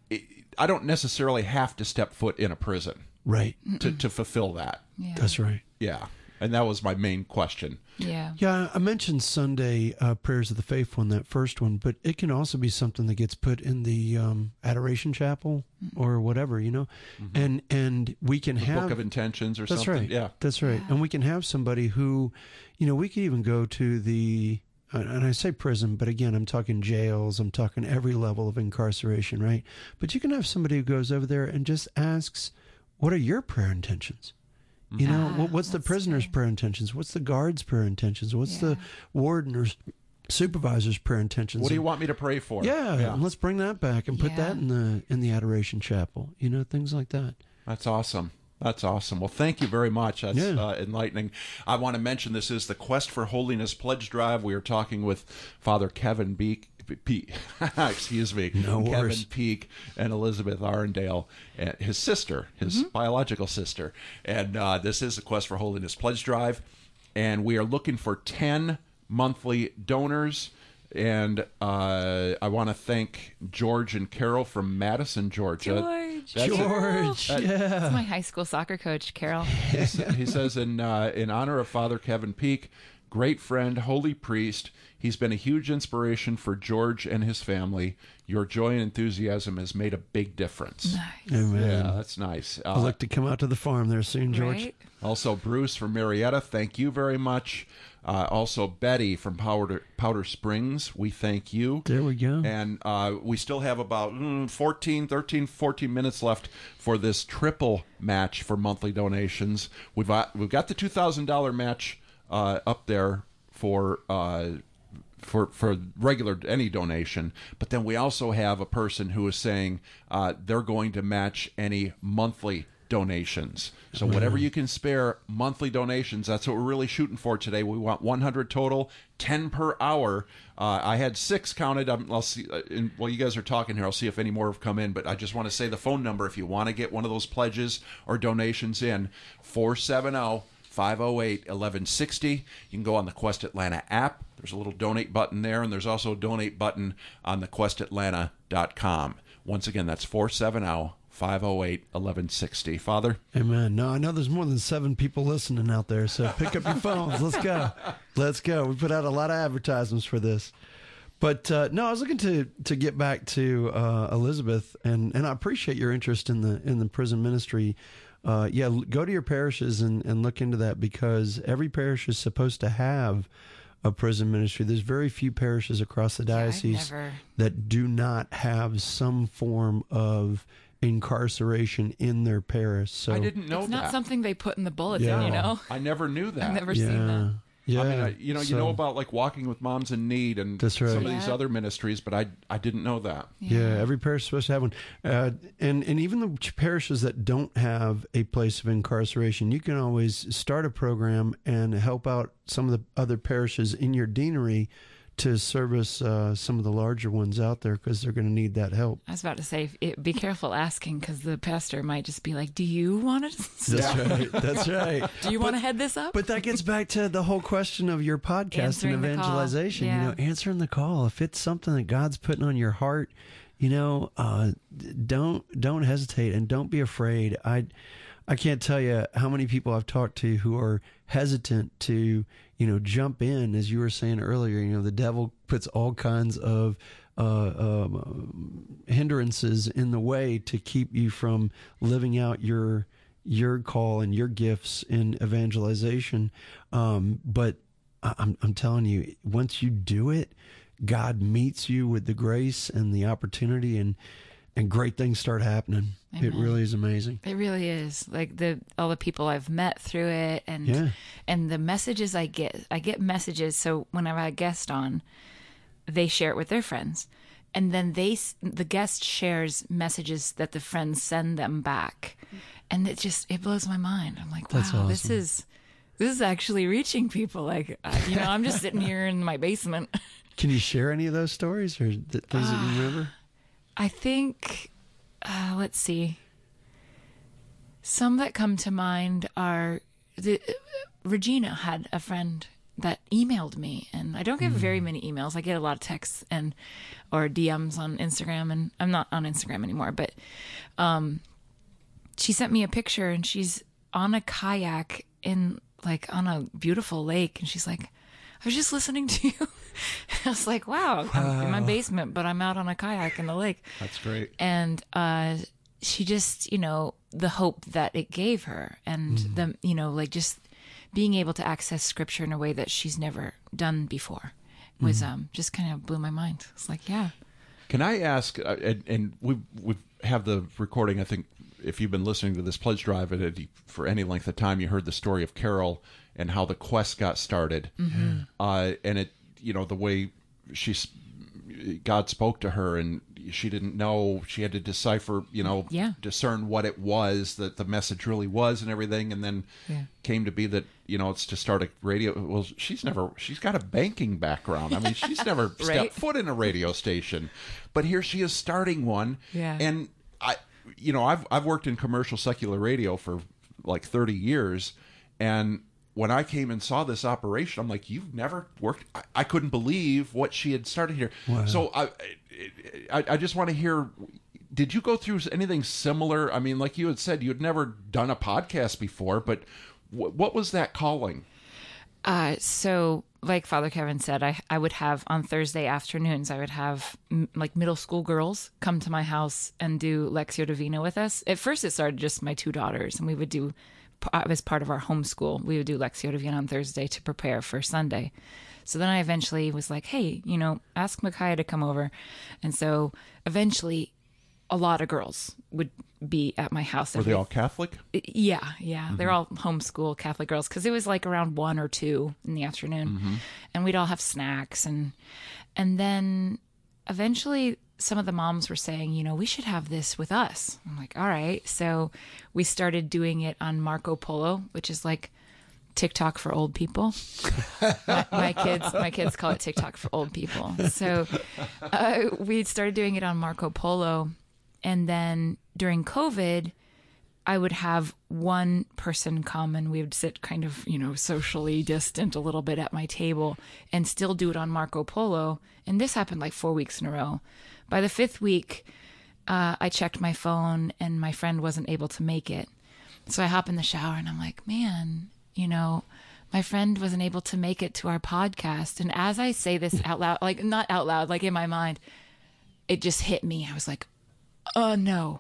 I don't necessarily have to step foot in a prison, right, to to fulfill that. Yeah. That's right. Yeah, and that was my main question. Yeah. Yeah, I mentioned Sunday uh, prayers of the faithful in that first one, but it can also be something that gets put in the um, adoration chapel or whatever, you know, mm-hmm. and and we can the have book of intentions or that's something. Right. Yeah, that's right. Yeah. And we can have somebody who, you know, we could even go to the. And I say prison, but again, I'm talking jails. I'm talking every level of incarceration, right? But you can have somebody who goes over there and just asks, "What are your prayer intentions?" You know, ah, what, what's the prisoner's good. prayer intentions? What's the guard's prayer intentions? What's Yeah. the warden or supervisor's prayer intentions? What do you want me to pray for? Yeah, yeah. let's bring that back and put Yeah. that in the in the adoration chapel. You know, things like that. That's awesome. That's awesome. Well, thank you very much. That's Yeah. uh, enlightening. I want to mention this is the Quest for Holiness Pledge Drive. We are talking with Father Kevin Beek. Peak, excuse me, No Kevin worries. Peak and Elizabeth Arundale, and his sister, his Mm-hmm. biological sister. And uh, this is the Quest for Holiness Pledge Drive. And we are looking for ten monthly donors. And uh, I want to thank George and Carol from Madison, Georgia. George. That's- George, uh, yeah. That's my high school soccer coach, Carol. he sa- he says, in uh, in honor of Father Kevin Peak, great friend, holy priest, he's been a huge inspiration for George and his family. Your joy and enthusiasm has made a big difference. Amen. Yeah, that's nice. Uh, I'll look to come out to the farm there soon, George. Right? Also, Bruce from Marietta, thank you very much. Uh, also, Betty from Powder, Powder Springs, we thank you. There we go. And uh, we still have about mm, fourteen, thirteen, fourteen minutes left for this triple match for monthly donations. We've got, we've got the two thousand dollars match uh, up there for uh, for for regular any donation, but then we also have a person who is saying uh, they're going to match any monthly donations. So whatever you can spare, monthly donations, that's what we're really shooting for today. We want one hundred total, ten per hour. Uh, I had six counted. I'm, I'll see. Uh, in, while you guys are talking here, I'll see if any more have come in. But I just want to say the phone number if you want to get one of those pledges or donations in, four seven zero, five zero eight, one one six zero. You can go on the Quest Atlanta app. There's a little donate button there, and there's also a donate button on the quest atlanta dot com. Once again, that's four seven zero, five zero eight, one one six zero. Father? Amen. No, I know there's more than seven people listening out there, so pick up your phones. Let's go. Let's go. We put out a lot of advertisements for this. But uh, no, I was looking to to get back to uh, Elizabeth, and, and I appreciate your interest in the in the prison ministry. Uh, yeah, go to your parishes and, and look into that, because every parish is supposed to have a prison ministry. There's very few parishes across the diocese never- that do not have some form of incarceration in their parish. So I didn't know It's that. not something they put in the bulletin, Yeah. you know? I never knew that. I've never yeah, seen that. yeah. I mean, I, you know, you So- know about like Walking with Moms in Need and That's right. some of these Yeah. other ministries, but I I didn't know that. Yeah, every parish is supposed to have one. Uh, and, and even the ch- parishes that don't have a place of incarceration, you can always start a program and help out some of the other parishes in your deanery to service uh, some of the larger ones out there, because they're going to need that help. I was about to say, it, be careful asking, because the pastor might just be like, do you want to? That's right. That's right. Do you want to head this up? But that gets back to the whole question of your podcast Answering and the call. evangelization. Yeah. You know, answering the call. If it's something that God's putting on your heart, you know, uh, don't don't hesitate and don't be afraid. I I can't tell you how many people I've talked to who are hesitant to, you know, jump in. As you were saying earlier, you know, the devil puts all kinds of uh, um, hindrances in the way to keep you from living out your your call and your gifts in evangelization. Um, but I- I'm, I'm telling you, once you do it, God meets you with the grace and the opportunity, and, and great things start happening. It Amen. really is amazing. It really is. Like the all the people I've met through it, and Yeah. and the messages I get. I get messages. So whenever I guest on, they share it with their friends, and then they s- the guest shares messages that the friends send them back, and it just it blows my mind. I'm like, wow, That's this awesome. is this is actually reaching people. Like, uh, you know, I'm just sitting here in my basement. Can you share any of those stories or th- things that you remember? I think, uh, let's see. Some that come to mind are the uh, Regina had a friend that emailed me, and I don't get very many emails. I get a lot of texts and or D Ms on Instagram, and I'm not on Instagram anymore, but um, she sent me a picture, and she's on a kayak in like on a beautiful lake, and she's like, I was just listening to you. I was like, wow, I'm in my basement, but I'm out on a kayak in the lake. That's great. And uh, she just, you know, the hope that it gave her, and mm. the, you know, like just being able to access scripture in a way that she's never done before was mm. um, just kind of blew my mind. It's like, yeah. Can I ask, uh, and, and we we have the recording, I think, if you've been listening to this pledge drive and for any length of time, you heard the story of Carol and how the quest got started. Mm-hmm. Uh, and it, you know, the way she, God spoke to her, and she didn't know, she had to decipher, you know, yeah. discern what it was, that the message really was and everything. And then yeah. came to be that, you know, it's to start a radio. Well, she's never, she's got a banking background. I mean, she's never right? stepped foot in a radio station, but here she is starting one. Yeah. And I, you know, I've, I've worked in commercial secular radio for like thirty years. And when I came and saw this operation, I'm like, you've never worked. I, I couldn't believe what she had started here. Wow. So I, I, I just want to hear, did you go through anything similar? I mean, like you had said, you had never done a podcast before, but w- what was that calling? Uh, so like Father Kevin said, I, I would have on Thursday afternoons, I would have m- like middle school girls come to my house and do Lectio Divina with us. At first it started just my two daughters, and we would do, as part of our homeschool, we would do Lectio Divina on Thursday to prepare for Sunday. So then I eventually was like, hey, you know, ask Micaiah to come over. And so eventually a lot of girls would be at my house. Were every... they all Catholic? Yeah, yeah. Mm-hmm. They're all homeschool Catholic girls, because it was like around one or two in the afternoon. Mm-hmm. And we'd all have snacks. And and then eventually some of the moms were saying, you know, we should have this with us. I'm like, all right. So we started doing it on Marco Polo, which is like TikTok for old people. my, my kids, my kids call it TikTok for old people. So uh, we started doing it on Marco Polo, and then during COVID, I would have one person come, and we would sit kind of, you know, socially distant a little bit at my table, and still do it on Marco Polo. And this happened like four weeks in a row. By the fifth week, uh, I checked my phone, and my friend wasn't able to make it. So I hop in the shower, and I'm like, man, you know, my friend wasn't able to make it to our podcast. And as I say this out loud, like not out loud, like in my mind, it just hit me. I was like, oh, no.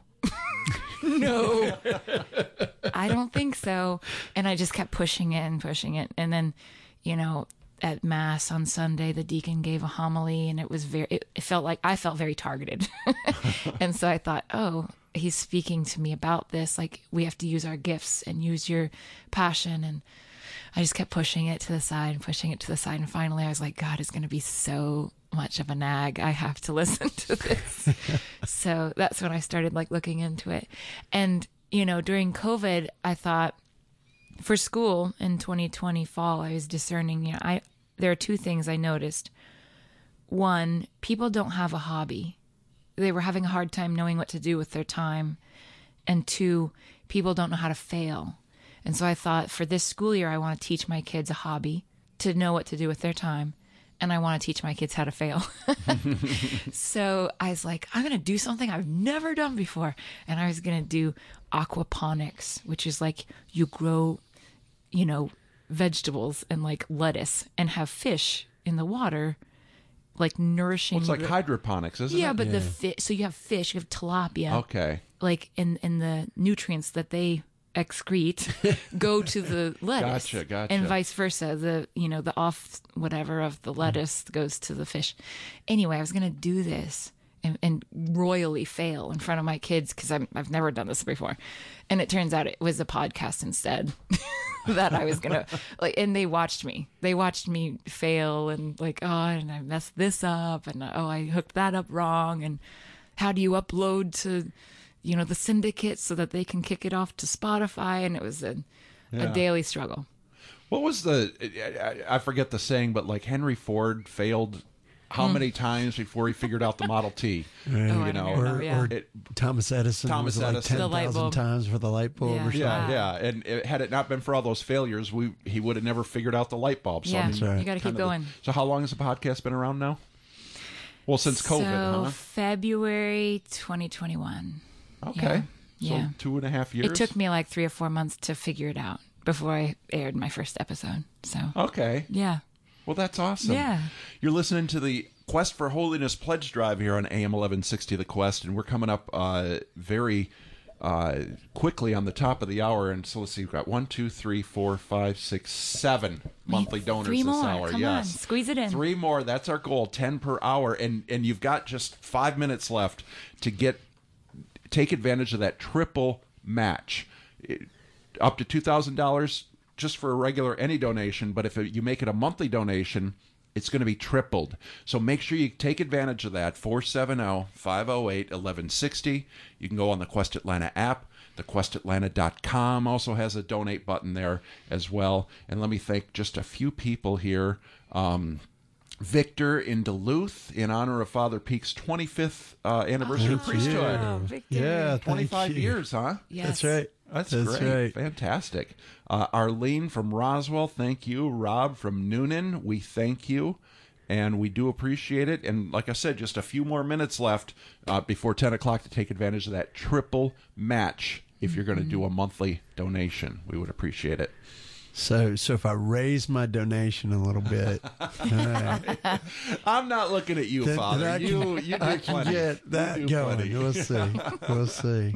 No, I don't think so. And I just kept pushing it and pushing it. And then, you know, at Mass on Sunday, the deacon gave a homily, and it was very, it, it felt like I felt very targeted. And so I thought, oh, he's speaking to me about this. Like, we have to use our gifts and use your passion. And I just kept pushing it to the side and pushing it to the side. And finally I was like, God, it's going to be so much of a nag. I have to listen to this. So that's when I started like looking into it. And, you know, during COVID, I thought for school in twenty twenty fall, I was discerning, you know, I, there are two things I noticed. One, people don't have a hobby. They were having a hard time knowing what to do with their time. And two, people don't know how to fail. And so I thought for this school year, I want to teach my kids a hobby to know what to do with their time. And I want to teach my kids how to fail. So I was like, I'm going to do something I've never done before. And I was going to do aquaponics, which is like you grow, you know, vegetables and like lettuce and have fish in the water, like nourishing. Well, it's like the, hydroponics, isn't yeah, it? But yeah, the fish, so you have fish, you have tilapia. Okay. Like in, in the nutrients that they excrete go to the lettuce. Gotcha, gotcha. And vice versa. The, you know, the off whatever of the lettuce goes to the fish. Anyway, I was going to do this and, and royally fail in front of my kids because I've never done this before. And it turns out it was a podcast instead that I was going to like, and they watched me. They watched me fail and like, oh, and I messed this up and oh, I hooked that up wrong. And how do you upload to, you know, the syndicate so that they can kick it off to Spotify. And it was a, yeah. a daily struggle. What was the, I, I forget the saying, but like Henry Ford failed how Mm. many times before he figured out the Model T? Right. You Oh, I know, don't know, yeah. Or it- Thomas Edison Thomas was like Edison. ten thousand times for the light bulb or something. Yeah, yeah. And it, had it not been for all those failures, we he would have never figured out the light bulb. So, Yeah, I mean, That's right. you gotta keep kind of the- going. so how long has the podcast been around now? Well, since COVID, so huh? February twenty twenty-one. Okay. Yeah. So yeah. two and a half years? It took me like three or four months to figure it out before I aired my first episode. So Okay. yeah. Well, that's awesome. Yeah. You're listening to the Quest for Holiness Pledge Drive here on A M eleven sixty The Quest, and we're coming up uh, very uh, quickly on the top of the hour. And so let's see, we've got one, two, three, four, five, six, seven monthly donors Three this more. hour. Come yes. on, squeeze it in. Three more. That's our goal. Ten per hour, and and you've got just five minutes left to get take advantage of that triple match, It- up to two thousand dollars just for a regular any donation. But if you make it a monthly donation, it's going to be tripled. So make sure you take advantage of that. four seven zero, five zero eight, one one six zero. You can go on the Quest Atlanta app. The quest atlanta dot com also has a donate button there as well. And let me thank just a few people here. Um, Victor in Duluth, in honor of Father Peake's twenty-fifth uh, anniversary of Thank you. priesthood. Oh, Victor. Yeah, thank twenty-five you. years, huh? Yes. That's right. That's, That's great. right. Fantastic. Uh, Arlene from Roswell, thank you. Rob from Noonan, we thank you. And we do appreciate it. And like I said, just a few more minutes left uh, before ten o'clock to take advantage of that triple match if you're going to do a monthly donation. We would appreciate it. So, so if I raise my donation a little bit, all right. I'm not looking at you, Then- Father. then I you, can- you do I can plenty. get You that do going. plenty. We'll see. We'll see.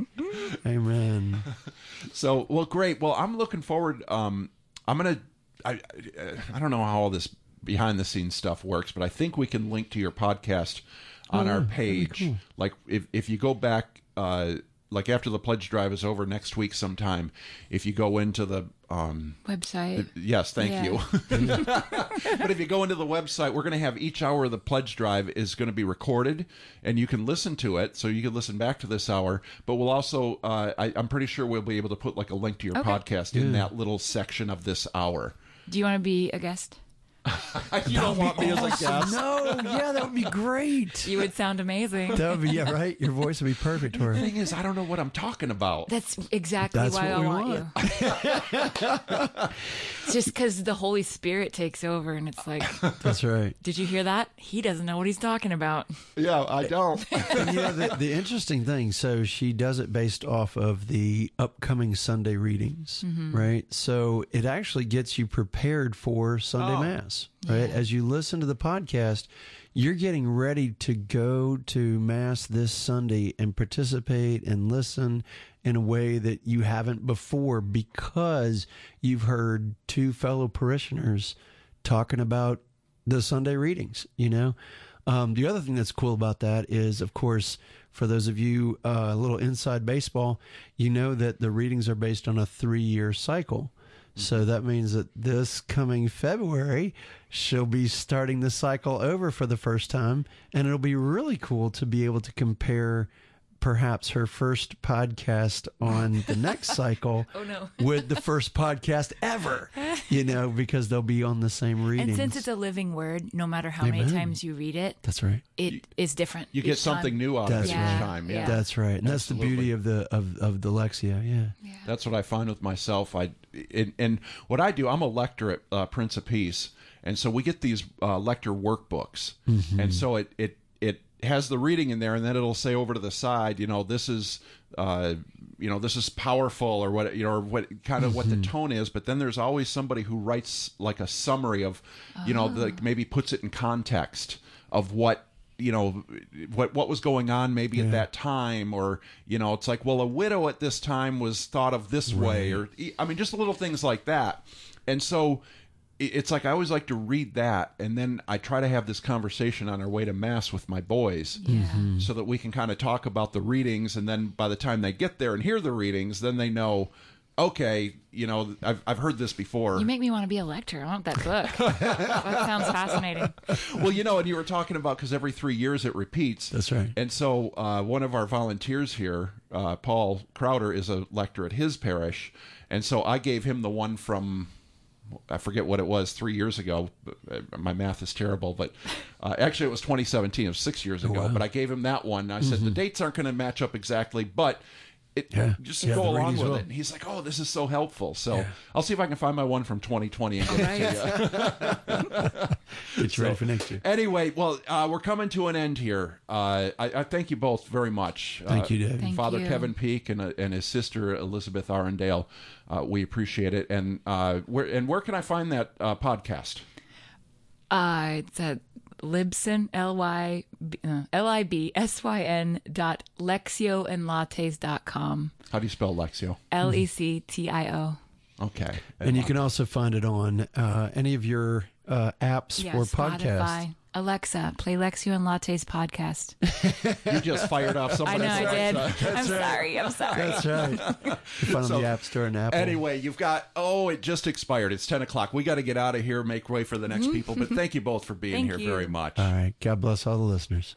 Amen. So, well, great. Well, I'm looking forward. Um, I'm gonna. I, I I don't know how all this behind the scenes stuff works, but I think we can link to your podcast on Oh, our that'd be page. cool. Like if if you go back, uh, like after the pledge drive is over next week sometime, if you go into the um, Website. Yes, thank Yeah. you. But if you go into the website, we're going to have each hour of the pledge drive is going to be recorded, and you can listen to it. So you can listen back to this hour. But we'll also, uh, I, I'm pretty sure we'll be able to put like a link to your Okay. podcast in Yeah. that little section of this hour. Do you want to be a guest? You don't want me as a guest. No, yeah, that would be great. You would sound amazing. That would be, yeah, right? Your voice would be perfect for The it. thing is, I don't know what I'm talking about. That's exactly That's why what I we want, want. you. It's just because the Holy Spirit takes over, and it's like, That's right. did you hear that? He doesn't know what he's talking about. Yeah, I don't. And, you know, the, the interesting thing, so she does it based off of the upcoming Sunday readings, Mhm. right? So it actually gets you prepared for Sunday Oh. Mass, right? As you listen to the podcast, you're getting ready to go to Mass this Sunday and participate and listen in a way that you haven't before because you've heard two fellow parishioners talking about the Sunday readings, you know? Um, the other thing that's cool about that is, of course, for those of you uh, a little inside baseball, you know that the readings are based on a three-year cycle. So that means that this coming February, she'll be starting the cycle over for the first time, and it'll be really cool to be able to compare perhaps her first podcast on the next cycle Oh, no. with the first podcast ever, you know, because they'll be on the same readings. And since it's a living word, no matter how many Amen. times you read it, That's right. it is different. You get each something time. new out of That's it each right. time. Yeah. That's right. And that's the Absolutely. beauty of the of, of the Lexia, yeah. That's what I find with myself. I and, and what I do, I'm a lector at uh, Prince of Peace, and so we get these uh, lector workbooks, Mhm. and so it it it has the reading in there, and then it'll say over to the side, you know, this is. Uh, you know, this is powerful, or what, you know, or what kind of what the tone is. But then there's always somebody who writes like a summary of, you know, like maybe puts it in context of what, you know, what what was going on maybe Yeah. at that time, or, you know, it's like, well, a widow at this time was thought of this way, or I mean, just little things like that. And so it- it's like I always like to read that, and then I try to have this conversation on our way to Mass with my boys, Mhm. so that we can kind of talk about the readings, and then by the time they get there and hear the readings, then they know, okay, you know, I've I've heard this before. You make me want to be a lector. I want that book. That sounds fascinating. Well, you know, and you were talking about, because every three years it repeats. That's right. And so uh, one of our volunteers here, uh, Paul Crowder, is a lector at his parish, and so I gave him the one from I forget what it was, three years ago. My math is terrible, but uh, actually it was twenty seventeen. It was six years ago. wow. But I gave him that one. I said, Mhm. the dates aren't going to match up exactly, but it, Yeah. just Yeah, go the along ratings with will. it. And he's like, oh, this is so helpful. So Yeah. I'll see if I can find my one from twenty twenty and get it to you. Get you ready for next year. Anyway, well, uh, we're coming to an end here. Uh, I, I thank you both very much. Thank uh, you, Dave. Thank Father you. Kevin Peak and, uh, and his sister Elizabeth Arundale. Uh, we appreciate it. And uh, where and where can I find that uh, podcast? Uh, it's at Libsyn, L Y uh, L I B S Y N dot lexio and lattes dot com. How do you spell Lexio? L E C T I O. Okay. And you can also find it on uh, any of your uh, apps Yeah, for podcasts. Spotify. Alexa, play Lexio and Lattes podcast. You just fired off I somebody's know I did. Alexa. I'm sorry. I'm sorry. That's right. You can find So, on the App Store and Apple. Anyway, you've got, oh, it just expired. It's ten o'clock. We got to get out of here, make way for the next people. But thank you both for being Thank here you. very much. All right. God bless all the listeners.